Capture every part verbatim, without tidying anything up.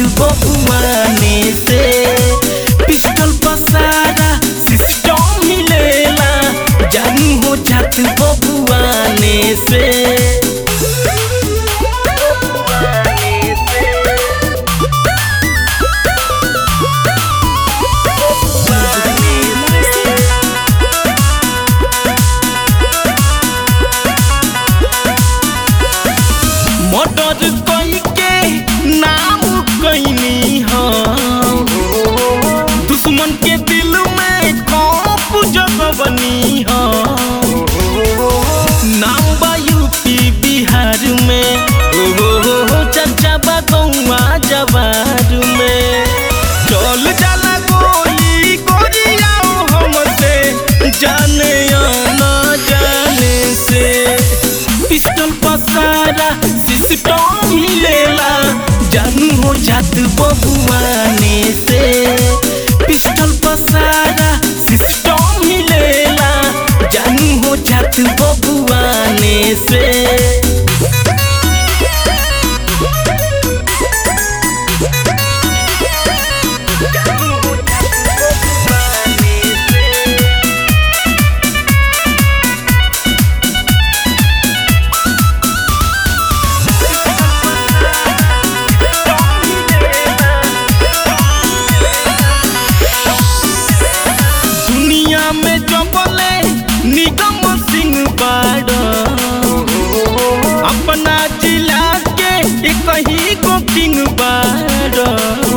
बबुआने से पिस्टल पसारा सिस्टम हिलेला जानू हो जात बबुआने से। मर्डर कई के नाम कैनी हम दुश्मन के दिल में खौफ जगवनी हम। नाम बा यूपी बिहार में ओहो चर्चा बा गौवा जवार में। चल जाला गोली गोरियाओ हमसे जाने ना जाने से पिस्टल पसारा सिस्टम हिलेला जानू हो जात बबुआने से पिस्टल पसारा सिस्टम हिलेला जानू हो जात बबुआने से। में जबले निगम सिंह बाड़ा अपना जिला के एक ही को किंग बाड़ा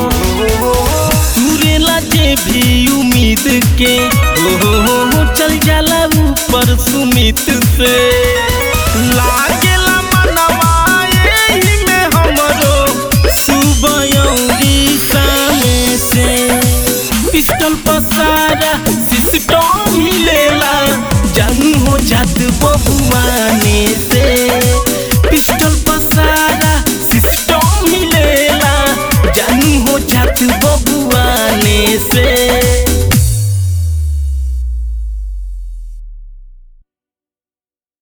तुरेला जे भी उम्मीद के ओहो चल जाला ऊपर सुमित से। लागेला मनवा एही में हमरो सुबयौरी सामे से पिस्टल पसारा सिस्टम हिलेला जानू हो जात बबुआने से पिस्टल पसारा सिस्टम हिलेला जानू हो जात बबुआने से।